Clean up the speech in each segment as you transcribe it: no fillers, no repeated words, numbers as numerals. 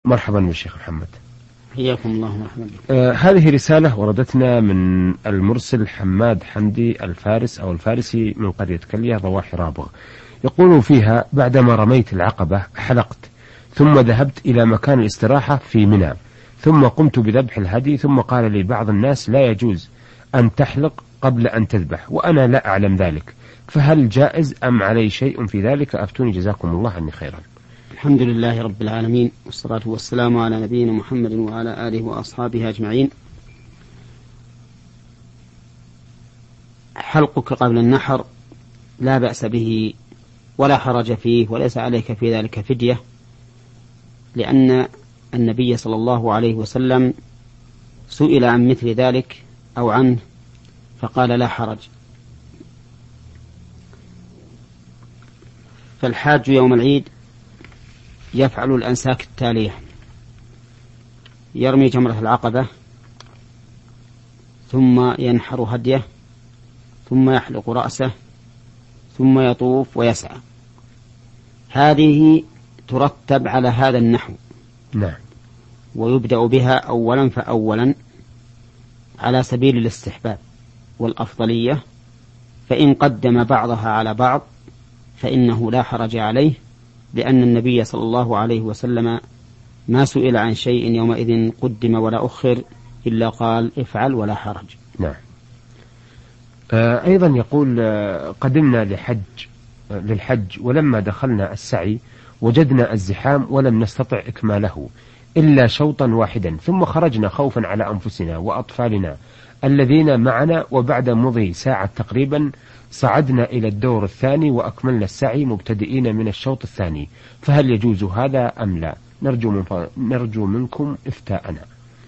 مرحبا بالشيخ محمد. حياكم الله مرحبا. هذه رسالة وردتنا من المرسل حماد حمدي الفارسي من قرية كلية ضواحي رابغ. يقول فيها: بعدما رميت العقبة حلقت، ثم ذهبت إلى مكان الاستراحة في منى، ثم قمت بذبح الهدي، ثم قال لي بعض الناس لا يجوز أن تحلق قبل أن تذبح، وأنا لا أعلم ذلك، فهل جائز أم علي شيء في ذلك؟ أفتوني جزاكم الله عني خيرا. الحمد لله رب العالمين، والصلاة والسلام على نبينا محمد وعلى آله وأصحابه أجمعين. حلقك قبل النحر لا بأس به ولا حرج فيه، وليس عليك في ذلك فدية، لأن النبي صلى الله عليه وسلم سئل عن مثل ذلك أو عنه فقال لا حرج. فالحاج يوم العيد يفعل الأنساك التالية: يرمي جمرة العقبة، ثم ينحر هديه، ثم يحلق رأسه، ثم يطوف ويسعى. هذه ترتب على هذا النحو. نعم. ويبدأ بها أولا فأولا على سبيل الاستحباب والأفضلية، فإن قدم بعضها على بعض فإنه لا حرج عليه، لأن النبي صلى الله عليه وسلم ما سئل عن شيء يومئذ قدم ولا أخر إلا قال افعل ولا حرج. نعم. أيضا يقول: قدمنا للحج ولما دخلنا السعي وجدنا الزحام ولم نستطع إكماله إلا شوطا واحدا، ثم خرجنا خوفا على أنفسنا وأطفالنا الذين معنا، وبعد مضي ساعة تقريبا صعدنا إلى الدور الثاني وأكملنا السعي مبتدئين من الشوط الثاني، فهل يجوز هذا أم لا؟ نرجو منكم إفتاءنا.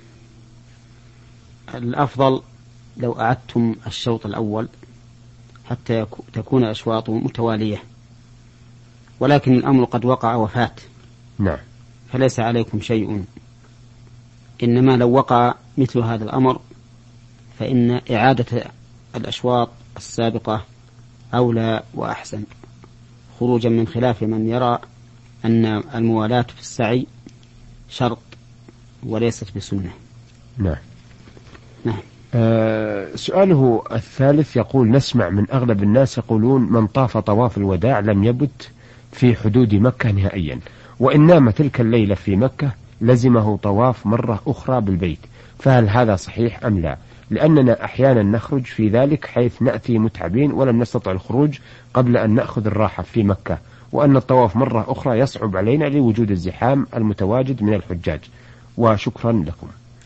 الأفضل لو أعدتم الشوط الأول حتى تكون أشواط متوالية، ولكن الأمر قد وقع وفات. نعم. فليس عليكم شيء، إنما لو وقع مثل هذا الأمر فإن إعادة الأشواط السابقة أولى وأحسن، خروجا من خلاف من يرى أن الموالاة في السعي شرط وليست بسنة. نعم. نعم. سؤاله الثالث يقول: نسمع من أغلب الناس يقولون من طاف طواف الوداع لم يبت في حدود مكة نهائيا، وإن نام تلك الليلة في مكة لزمه طواف مرة أخرى بالبيت، فهل هذا صحيح أم لا؟ لأننا أحيانا نخرج في ذلك حيث نأتي متعبين ولم نستطع الخروج قبل أن نأخذ الراحة في مكة، وأن الطواف مرة أخرى يصعب علينا لوجود الزحام المتواجد من الحجاج، وشكرا لكم.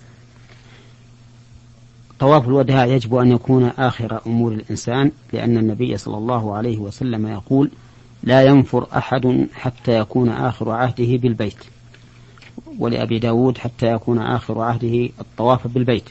طواف الوداع يجب أن يكون آخر أمور الإنسان، لأن النبي صلى الله عليه وسلم يقول: لا ينفر أحد حتى يكون آخر عهده بالبيت، ولأبي داود حتى يكون آخر عهده الطواف بالبيت.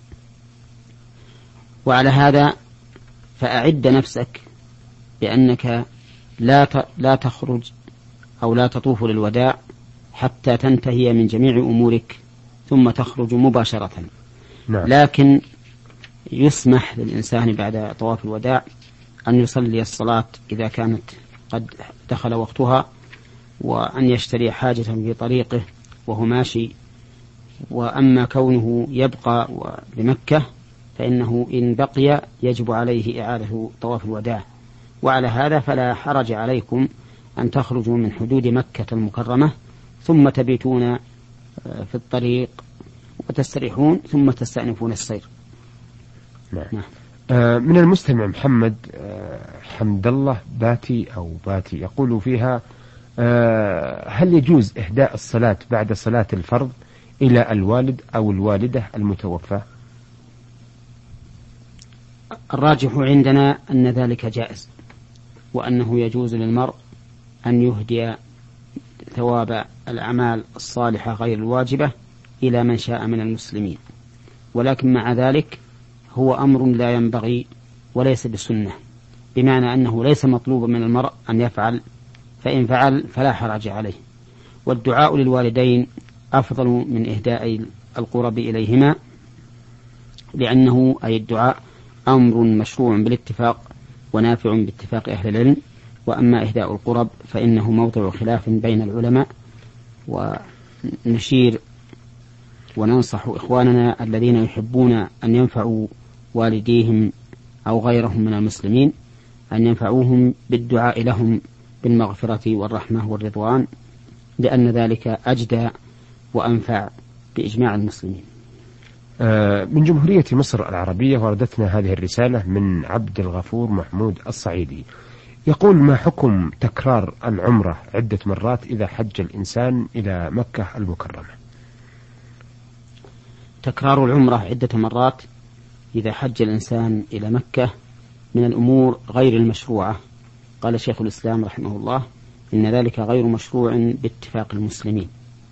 وعلى هذا فأعد نفسك بأنك لا تخرج أو لا تطوف للوداع حتى تنتهي من جميع أمورك ثم تخرج مباشرة. نعم. لكن يسمح للإنسان بعد طواف الوداع أن يصلي الصلاة إذا كانت قد دخل وقتها، وأن يشتري حاجة في طريقه وهو ماشي. وأما كونه يبقى بمكة فإنه إن بقي يجب عليه إعادة طواف الوداع. وعلى هذا فلا حرج عليكم أن تخرجوا من حدود مكة المكرمة ثم تبيتون في الطريق وتستريحون ثم تستأنفون السير. نعم. من المستمع محمد حمد الله باتي يقول فيها: هل يجوز إهداء الصلاة بعد صلاة الفرض إلى الوالد أو الوالدة المتوفى؟ الراجح عندنا أن ذلك جائز، وأنه يجوز للمرء أن يهدي ثواب الأعمال الصالحة غير الواجبة إلى من شاء من المسلمين، ولكن مع ذلك هو أمر لا ينبغي وليس بسنة، بمعنى أنه ليس مطلوب من المرء أن يفعل، فإن فعل فلا حرج عليه. والدعاء للوالدين أفضل من إهداء القرب إليهما، لأنه أي الدعاء أمر مشروع بالاتفاق ونافع باتفاق أهل العلم، وأما إهداء القرب فإنه موضع خلاف بين العلماء، نشير وننصح إخواننا الذين يحبون أن ينفعوا والديهم أو غيرهم من المسلمين أن ينفعوهم بالدعاء لهم بالمغفرة والرحمة والرضوان، لأن ذلك أجدى وأنفع بإجماع المسلمين. من جمهورية مصر العربية وردتنا هذه الرسالة من عبد الغفور محمود الصعيدي، يقول: ما حكم تكرار العمرة عدة مرات إذا حج الإنسان إلى مكة المكرمة؟ تكرار العمرة عدة مرات إذا حج الإنسان إلى مكة من الأمور غير المشروعة. قال شيخ الإسلام رحمه الله: إن ذلك غير مشروع باتفاق المسلمين.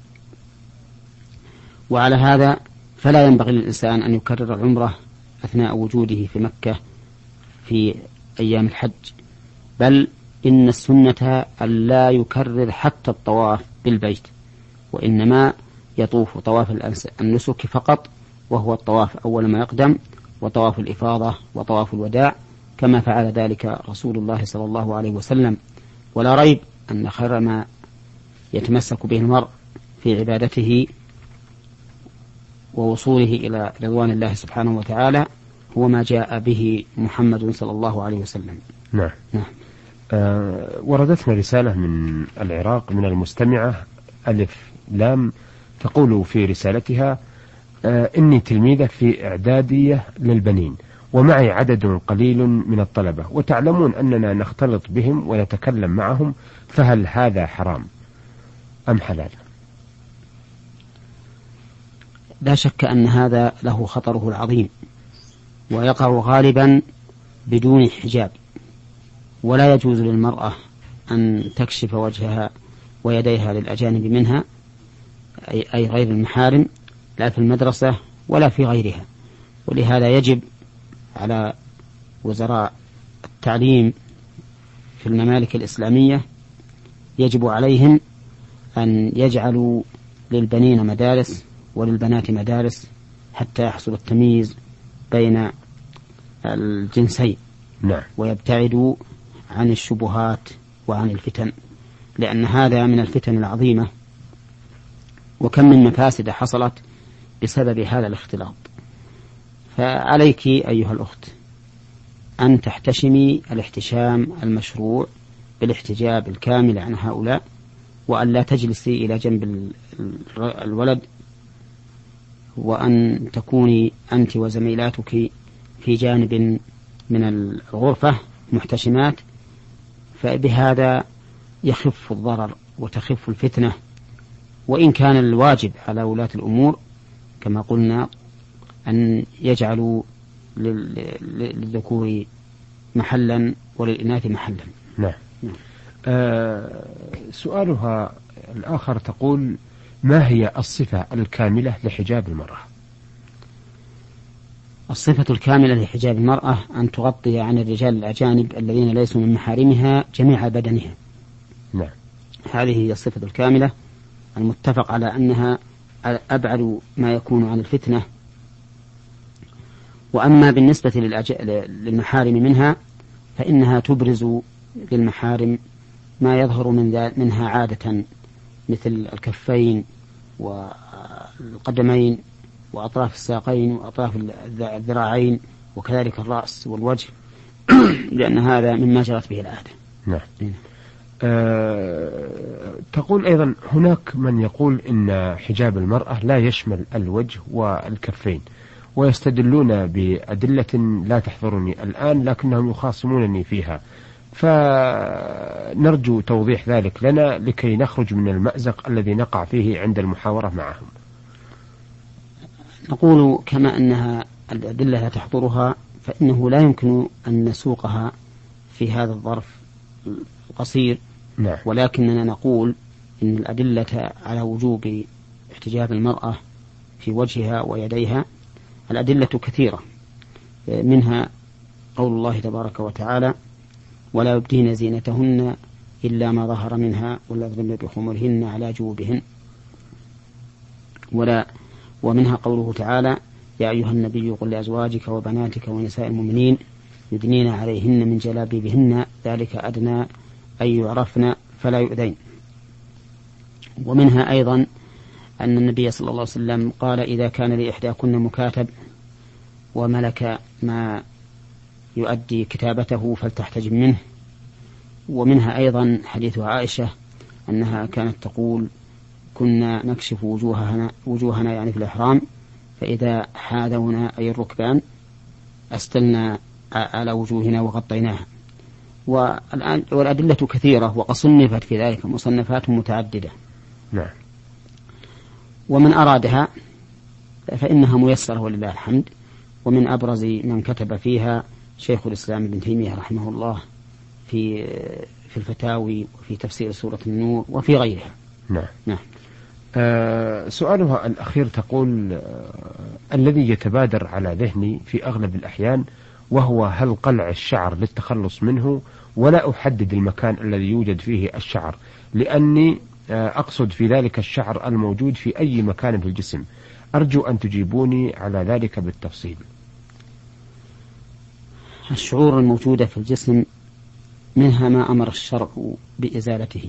وعلى هذا فلا ينبغي للإنسان أن يكرر العمرة أثناء وجوده في مكة في أيام الحج، بل إن السنة أن لا يكرر حتى الطواف بالبيت، وإنما يطوف طواف النسك فقط، وهو الطواف أول ما يقدم، وطواف الإفاضة وطواف الوداع، كما فعل ذلك رسول الله صلى الله عليه وسلم. ولا ريب أن خير ما يتمسك به المرء في عبادته ووصوله إلى رضوان الله سبحانه وتعالى هو ما جاء به محمد صلى الله عليه وسلم. نعم. وردتنا رسالة من العراق من المستمعة ألف لام، تقول في رسالتها: إني تلميذة في إعدادية للبنين، ومعي عدد قليل من الطلبة، وتعلمون أننا نختلط بهم ونتكلم معهم، فهل هذا حرام أم حلال؟ لا شك أن هذا له خطره العظيم، ويقع غالبا بدون حجاب، ولا يجوز للمرأة أن تكشف وجهها ويديها للأجانب منها، أي غير المحارم، لا في المدرسة ولا في غيرها. ولهذا يجب على وزراء التعليم في الممالك الإسلامية، يجب عليهم أن يجعلوا للبنين مدارس وللبنات مدارس حتى يحصل التمييز بين الجنسين. نعم. ويبتعدوا عن الشبهات وعن الفتن، لأن هذا من الفتن العظيمة، وكم من مفاسد حصلت بسبب هذا الاختلاط. فعليك أيها الأخت أن تحتشمي الاحتشام المشروع بالاحتجاب الكامل عن هؤلاء، وأن لا تجلسي إلى جنب الولد، وأن تكوني أنت وزميلاتك في جانب من الغرفة محتشمات، فبهذا يخف الضرر وتخف الفتنة. وإن كان الواجب على ولاة الأمور كما قلنا أن يجعلوا للذكور محلا وللإناث محلا. نعم. سؤالها الآخر تقول: ما هي الصفة الكاملة لحجاب المرأة؟ الصفة الكاملة لحجاب المرأة أن تغطي عن الرجال الأجانب الذين ليسوا من محارمها جميع بدنها. نعم. هذه هي الصفة الكاملة المتفق على أنها أبعد ما يكون عن الفتنة. وأما بالنسبة للمحارم منها فإنها تبرز للمحارم ما يظهر منها عادة، مثل الكفين والقدمين وأطراف الساقين وأطراف الذراعين، وكذلك الرأس والوجه لأن هذا مما جرت به العادة. نعم. تقول أيضا: هناك من يقول إن حجاب المرأة لا يشمل الوجه والكفين، ويستدلون بأدلة لا تحضرني الآن لكنهم يخاصمونني فيها، فنرجو توضيح ذلك لنا لكي نخرج من المأزق الذي نقع فيه عند المحاورة معهم. نقول كما أنها الأدلة لا تحضرها، فإنه لا يمكن أن نسوقها في هذا الظرف القصير. نعم. ولكننا نقول إن الأدلة على وجوب احتجاب المرأة في وجهها ويديها الأدلة كثيرة، منها قول الله تبارك وتعالى: ولا يبدين زينتهن إلا ما ظهر منها وليضربن بخمرهن على جيوبهن. ومنها قوله تعالى: يا أيها النبي قل لأزواجك وبناتك ونساء المؤمنين يدنين عليهن من جلابيبهن ذلك أدنى أن يعرفن فلا يؤذين. ومنها أيضا أن النبي صلى الله عليه وسلم قال: إذا كان لإحداكن مكاتب وملك ما يؤدي كتابته فلتحتجب منه. ومنها أيضا حديث عائشة أنها كانت تقول: كنا نكشف وجوهنا يعني في الإحرام، فإذا حاذونا أي الركبان أستلنا على وجوهنا وغطيناها. والأدلة كثيرة، وقد صنفت في ذلك مصنفات متعددة. نعم. ومن أرادها فإنها ميسرة ولله الحمد. ومن أبرز من كتب فيها شيخ الإسلام ابن تيمية رحمه الله في الفتاوي وفي تفسير سورة النور وفي غيرها. نعم. سؤالها الأخير تقول: الذي يتبادر على ذهني في أغلب الأحيان وهو هل قلع الشعر للتخلص منه، ولا أحدد المكان الذي يوجد فيه الشعر، لأني أقصد في ذلك الشعر الموجود في أي مكان في الجسم. أرجو أن تجيبوني على ذلك بالتفصيل. الشعور الموجودة في الجسم منها ما أمر الشرع بإزالته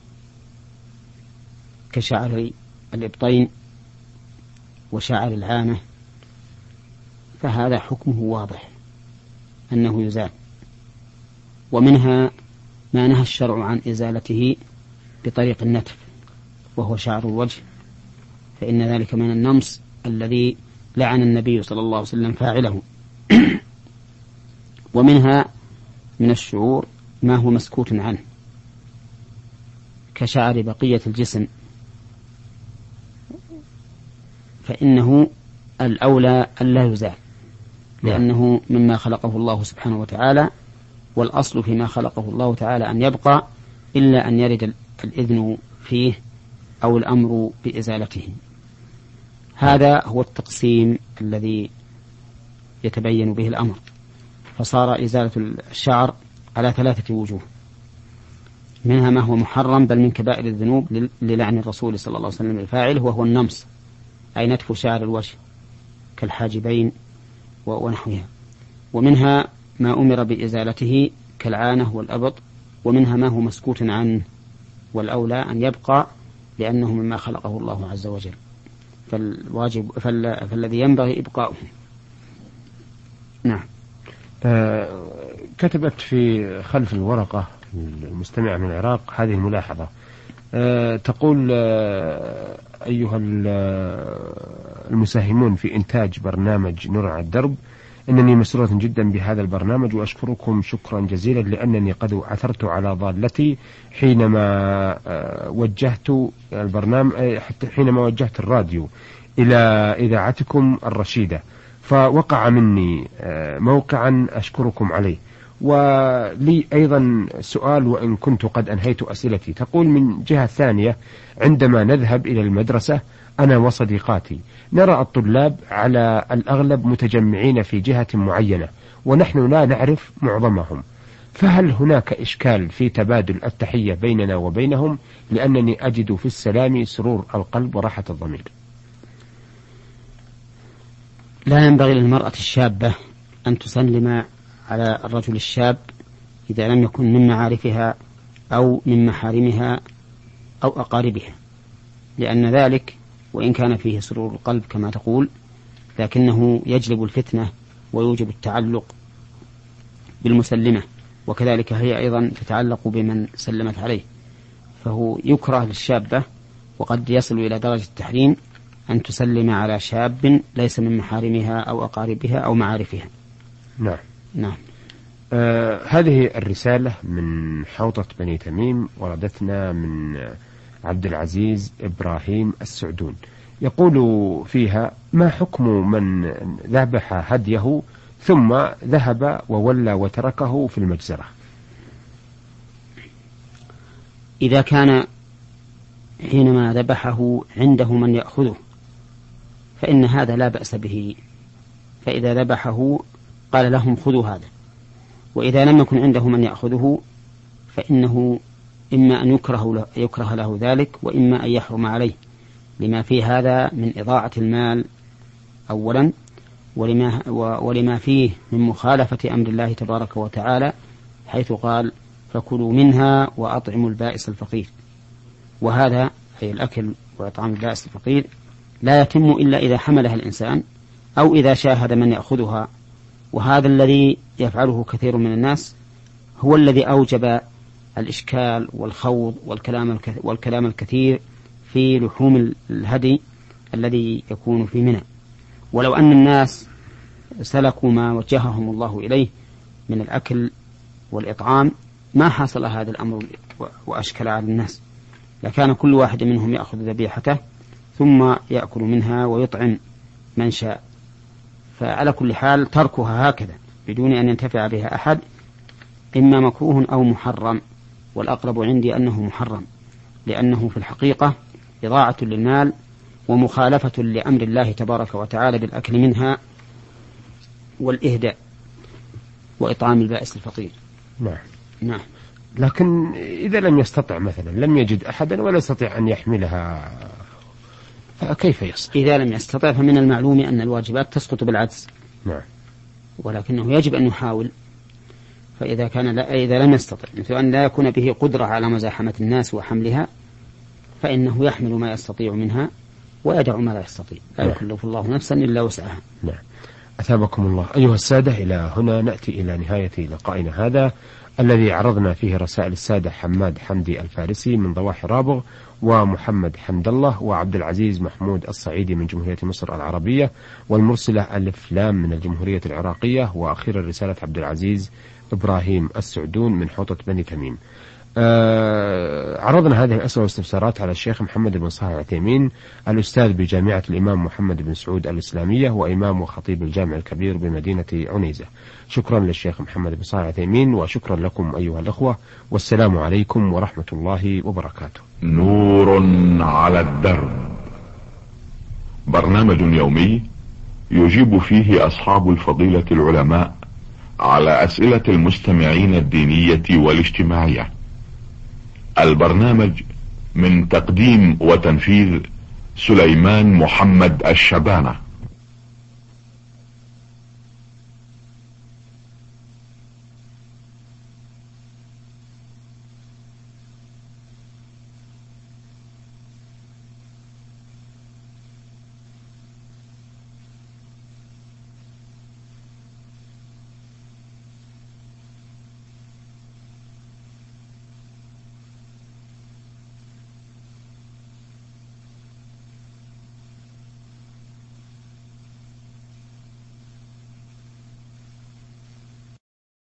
كشعر الإبطين وشعر العانة، فهذا حكمه واضح أنه يزال. ومنها ما نهى الشرع عن إزالته بطريق النتف وهو شعر الوجه، فإن ذلك من النمص الذي لعن النبي صلى الله عليه وسلم فاعله. ومنها من الشعور ما هو مسكوت عنه كشعر بقية الجسم، فإنه الأولى ألا يزال، لأنه مما خلقه الله سبحانه وتعالى، والأصل فيما خلقه الله تعالى أن يبقى إلا أن يرد الإذن فيه أو الأمر بإزالته. هذا هو التقسيم الذي يتبين به الأمر، فصار إزالة الشعر على 3 وجوه: منها ما هو محرم بل من كبائر الذنوب للعن الرسول صلى الله عليه وسلم الفاعله، وهو النمص أي نتف شعر الوجه كالحاجبين ونحوها. ومنها ما أمر بإزالته كالعانة والأبط. ومنها ما هو مسكوت عنه والأولى أن يبقى لأنه مما خلقه الله عز وجل، فالذي ينبغي إبقاؤه. نعم. كتبت في خلف الورقة المستمع من العراق هذه الملاحظة، تقول: أيها المساهمون في إنتاج برنامج نور على الدرب، إنني مسرورة جدا بهذا البرنامج، وأشكركم شكرا جزيلا، لأنني قد عثرت على ضالتي حينما وجهت الراديو إلى إذاعتكم الرشيدة، فوقع مني موقعا أشكركم عليه. ولي أيضا سؤال وإن كنت قد أنهيت أسئلتي. تقول: من جهة ثانية، عندما نذهب إلى المدرسة أنا وصديقاتي نرى الطلاب على الأغلب متجمعين في جهة معينة ونحن لا نعرف معظمهم، فهل هناك إشكال في تبادل التحية بيننا وبينهم؟ لأنني أجد في السلام سرور القلب وراحة الضمير. لا ينبغي للمرأة الشابة أن تسلم على الرجل الشاب إذا لم يكن من معارفها أو من محارمها أو أقاربها، لأن ذلك وإن كان فيه سرور القلب كما تقول، لكنه يجلب الفتنة ويوجب التعلق بالمسلمة، وكذلك هي أيضا تتعلق بمن سلمت عليه. فهو يكره للشابة وقد يصل إلى درجة التحريم أن تسلم على شاب ليس من محارمها أو أقاربها أو معارفها. نعم. هذه الرسالة من حوطة بني تميم وردتنا من عبد العزيز إبراهيم السعدون، يقول فيها: ما حكم من ذبح هديه ثم ذهب وولى وتركه في المجزرة؟ إذا كان حينما ذبحه عنده من يأخذه فإن هذا لا بأس به، فإذا ذبحه قال لهم: خذوا هذا. وإذا لم يكن عنده من يأخذه فإنه إما أن يكره له ذلك، وإما أن يحرم عليه، لما في هذا من إضاعة المال أولا، ولما فيه من مخالفة أمر الله تبارك وتعالى، حيث قال: فكلوا منها وأطعموا البائس الفقير. وهذا أي الأكل وإطعام البائس الفقير لا يتم إلا إذا حملها الإنسان أو إذا شاهد من يأخذها، وهذا الذي يفعله كثير من الناس هو الذي أوجب الإشكال والخوض والكلام الكثير في لحوم الهدي الذي يكون في منى. ولو أن الناس سلكوا ما وجههم الله إليه من الأكل والإطعام ما حصل هذا الأمر وأشكل على الناس، لكان كل واحد منهم يأخذ ذبيحته ثم يأكل منها ويطعم من شاء. فعلى كل حال تركها هكذا بدون أن ينتفع بها أحد إما مكروه أو محرم، والأقرب عندي أنه محرم، لأنه في الحقيقة إضاعة للمال ومخالفة لأمر الله تبارك وتعالى بالأكل منها والإهداء وإطعام البائس الفقير. نعم. لكن إذا لم يستطع مثلا، لم يجد أحدا ولا يستطيع أن يحملها، فكيف يصنع؟ إذا لم يستطع فمن المعلوم أن الواجبات تسقط بالعجز. نعم. ولكنه يجب أن يحاول. فإذا إذا لم يستطع، مثل أن لا يكون به قدرة على مزاحمة الناس وحملها، فإنه يحمل ما يستطيع منها ويدع ما لا يستطيع. لا يكلف الله نفسا إلا وسعها. نعم. أثابكم الله. أيها السادة، إلى هنا نأتي إلى نهاية لقائنا هذا الذي عرضنا فيه رسائل السادة حماد حمدي الفارسي من ضواحي رابغ، ومحمد حمد الله، وعبد العزيز محمود الصعيدي من جمهورية مصر العربية، والمرسلة ألف لام من الجمهورية العراقية، وأخيرا رسالة عبد العزيز إبراهيم السعدون من حوطة بني تميم. عرضنا هذه الأسئلة والاستفسارات على الشيخ محمد بن صالح العثيمين، الأستاذ بجامعة الإمام محمد بن سعود الإسلامية، وإمام وخطيب الجامع الكبير بمدينة عنيزة. شكرا للشيخ محمد بن صالح العثيمين، وشكرا لكم أيها الأخوة، والسلام عليكم ورحمة الله وبركاته. نور على الدرب، برنامج يومي يجيب فيه أصحاب الفضيلة العلماء على أسئلة المستمعين الدينية والاجتماعية. البرنامج من تقديم وتنفيذ سليمان محمد الشبانة.